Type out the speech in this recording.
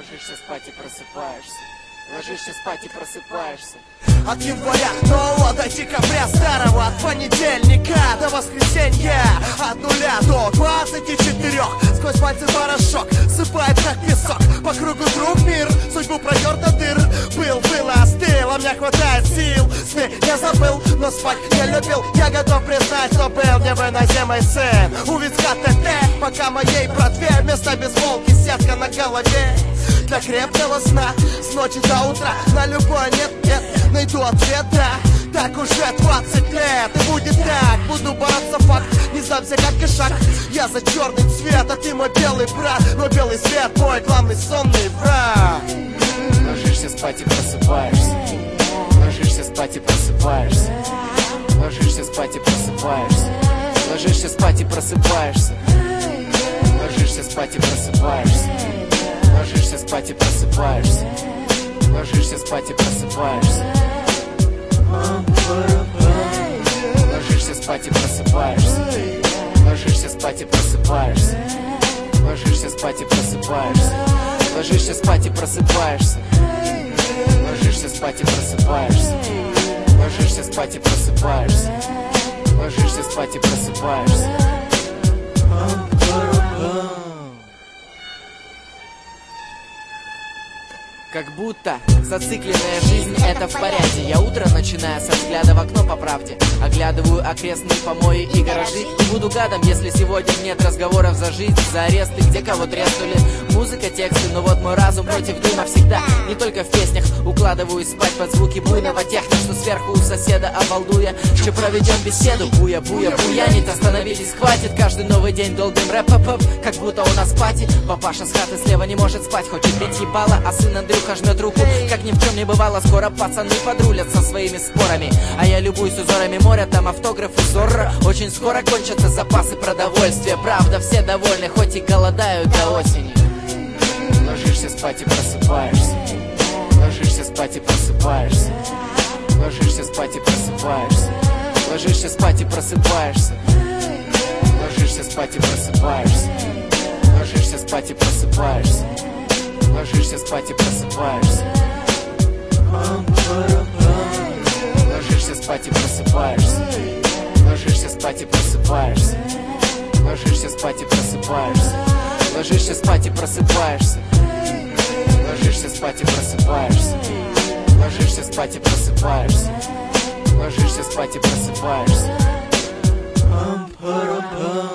Ложишься спать и просыпаешься. Ложишься спать и просыпаешься. От января нового до декабря старого, от понедельника до воскресенья, от 0 до 24. Сквозь пальцы порошок сыпает как песок. По кругу друг мир, судьбу протер до дыр. Был, остыл, а мне хватает сил. Сны я забыл, но спать я любил. Я готов признать, что был невыносимый сын. У виска ТТ, пока моей братве вместо бейсболки сетка на голове. Для крепкого сна, с ночи до утра. На любой нет, найду ответ, да. Так уже 20 лет, и будет так. Буду бороться, факт, не сдамся как кошак. Я за черный цвет, а ты мой белый брат. Но белый свет мой главный сонный враг. Ложишься спать и просыпаешься. Ложишься спать и просыпаешься. Ложишься спать и просыпаешься. Ложишься спать и просыпаешься. Ложишься спать и просыпаешься. Ложишься спать и просыпаешься. Ложишься спать и просыпаешься. Ложишься спать и просыпаешься. Ложишься спать и просыпаешься. Ложишься спать и просыпаешься. Ложишься спать и просыпаешься. Ложишься спать и просыпаешься. Ложишься спать и просыпаешься. Ложишься спать и просыпаешься. Как будто зацикленная жизнь — это в порядке. Я утро начинаю со взгляда в окно по правде. Оглядываю окрестные помои и гаражи. И буду гадом, если сегодня нет разговоров за жизнь, за аресты, где кого треснули. Музыка, тексты, но вот мой разум против дыма всегда. Не только в песнях укладываюсь спать под звуки буйного техно, что сверху у соседа обалдуя. Что проведем беседу, буя, буянит, остановитесь, хватит. Каждый новый день долбим рэп, как будто у нас пати. Папаша с хаты слева не может спать, хочет бить ебало, а сын Андрюха жмет руку, как ни в чем не бывало. Скоро пацаны подрулят со своими спорами, а я любуюсь узорами моря, там автографы Зорро. Очень скоро кончатся запасы продовольствия. Правда, все довольны, хоть и голодают до осени. Ложишься спать и просыпаешься. Ложишься спать и просыпаешься. Ложишься спать и просыпаешься. Ложишься спать и просыпаешься. Ложишься спать и просыпаешься. Ложишься спать и просыпаешься. Ложишься спать и просыпаешься. Ложишься спать и просыпаешься. Ложишься спать и просыпаешься. Ложишься спать и просыпаешься. Ложишься спать и просыпаешься. Ложишься спать и просыпаешься. Ложишься спать и просыпаешься. Ложишься спать и просыпаешься.